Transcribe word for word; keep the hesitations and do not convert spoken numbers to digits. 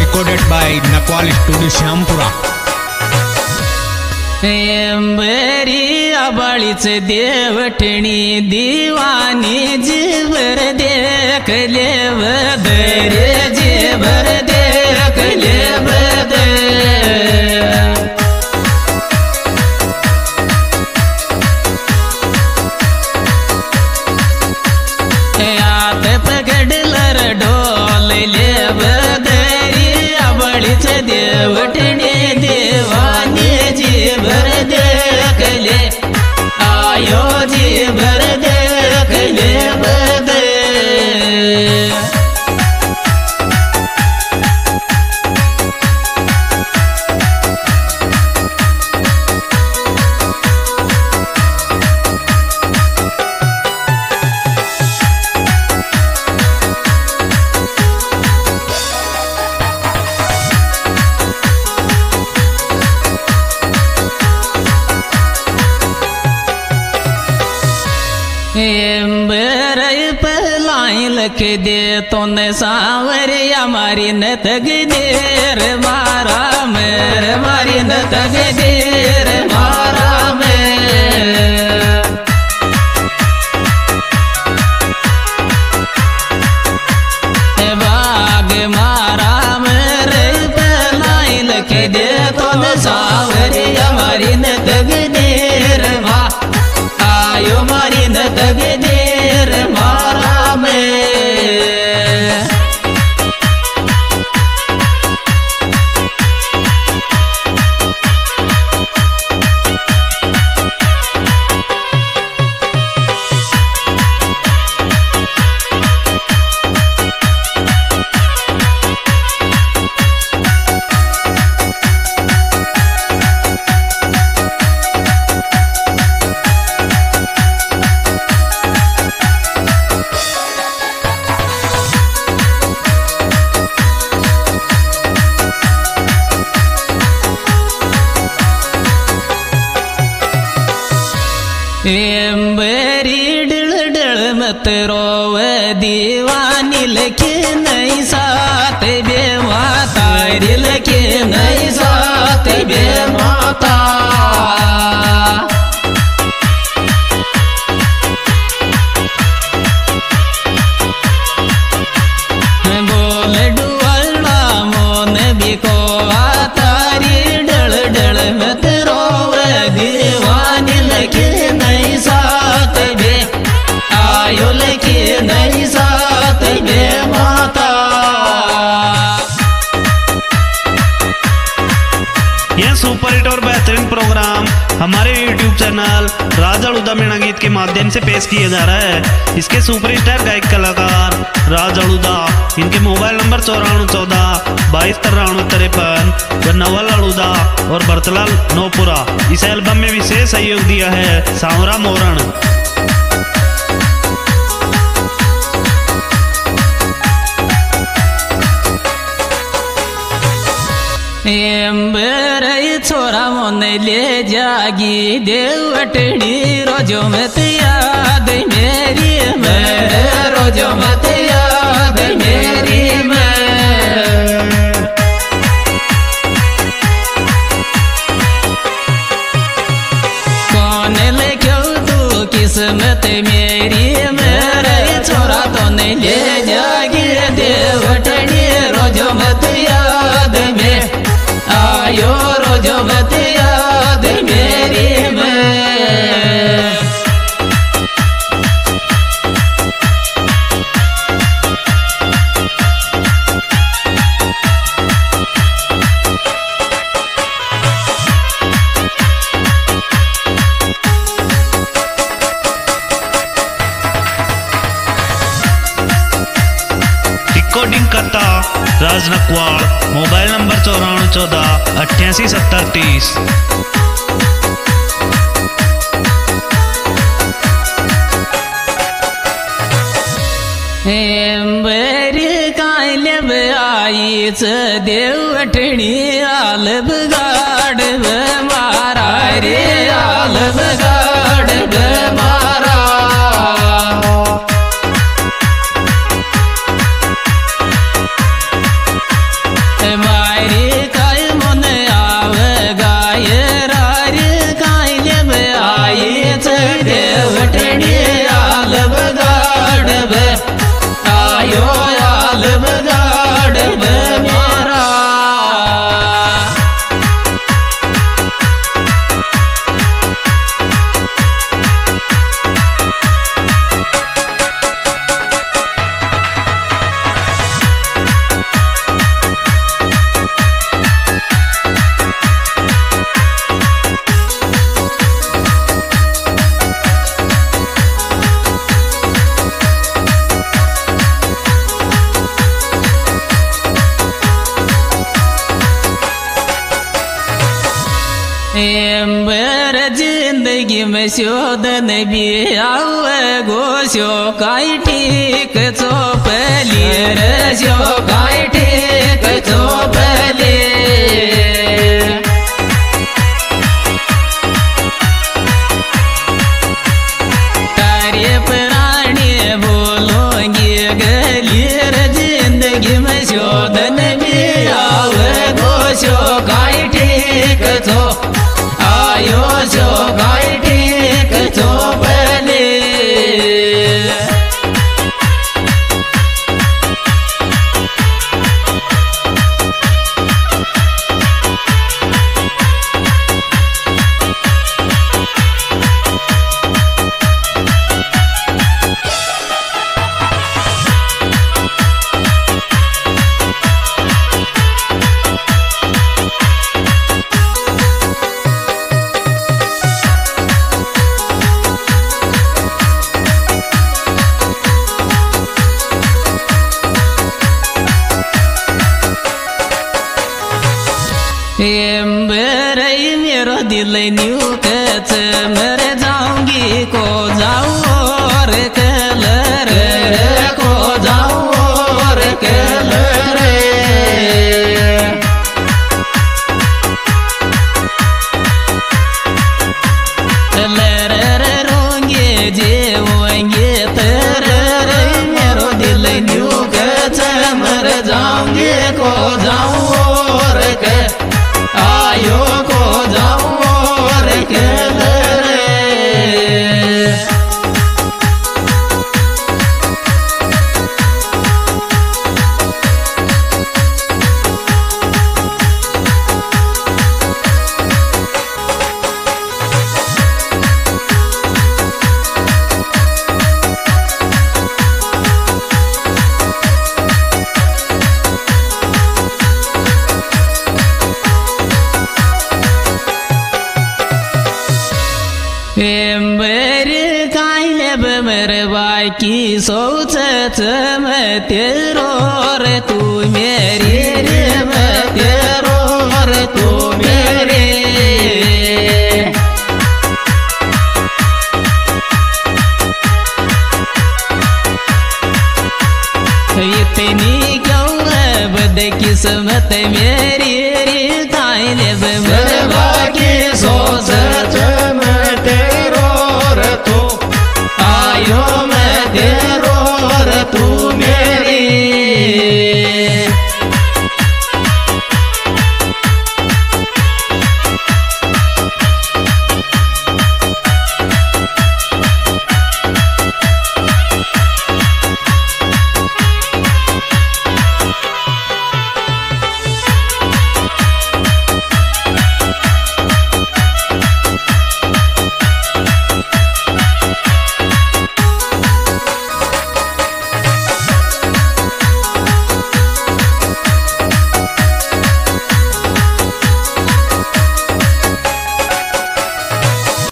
recorded by Nakwal Studio Shampura. मेरी अबाळीच देवटणी दीवानी जीवर देख ले बदरे जीवर देख ले बदरे आत पकडलर डोल ले बदरी अबाळीच देवटणी दीवानी जीवर देख ले आयो जीवर देख ले बदे लख दे तो न सावरिया मारी न तग देर मारा मेरे मारी न तग देर मारा में बाग मारा मेरे पलाई लख दे तो न सावरिया मारी न तग देर मा आयो मारी न तग देर मारा में एम्बरी डल डल मत रोव दीवानी लके नहीं साथ बे माता लके नहीं साथ बे माता बोल डुअल्ला मोन बिको तारी डल डल मत रोव दीवानी लके नहीं साथ बे आयो लके नहीं साथ बे माता। यह सुपर हिट और बेहतरीन प्रोग्राम हमारे यूट्यूब चैनल राज अड़ूदा मीणा गीत के माध्यम से पेश किया जा रहा है। इसके सुपरस्टार गायक कलाकार राज अड़ूदा, इनके मोबाइल नंबर चौरानवे चौदह बाईस तिरानवे तिरपन व नवल अड़ूदा और बरतलाल नौपुरा। इस एल्बम में विशेष सहयोग दिया है सांवरा मोरण। एम्बर छोरा मोन ले जागी देवटड़ी रोजो मत याद मेरी मेरे रोजो मत याद मेरी मैं कौन लिखो तू किस्मत मेरी मेरे छोरा तो नहीं ले जागी देवटड़ी रोजो मत याद में आयो रोजो मत याद मेरी मैं रिकॉर्डिंग करता राज नकवाल, मोबाइल नंबर चौरानवे चौदह अट्ठासी सत्तर तीस। एम्बरी कायलब आईच देवटणी आलब गाड मारा रे आलब गाड मारा बर जिंदगी में शोधन भी आवे गोशो काई ठीक चोपली रे शो काई ठीक चोपली तारे प्राणी बोलोगी गली रे जिंदगी में शोधन भी आवे गोशो काई ठीक चो आयो जो गाय ठीक चोपले बरई मेरा दिल न्यू कच मर जाऊंगी को जाऊं और कलर को जाऊं और कलर लर रोंगे जेवंगे तर मेरो दिल न्यू कच मर जाऊंगी को जाऊं और कलर आयो को जाऊं और कलर बर कायले बमर बाकी सोच मैं तेरो रे तू मेरी रे मैं तेरो रे तू मेरे इतनी क्यों है बदकिस्मत मेरी रे कायले बमर बाकी सोच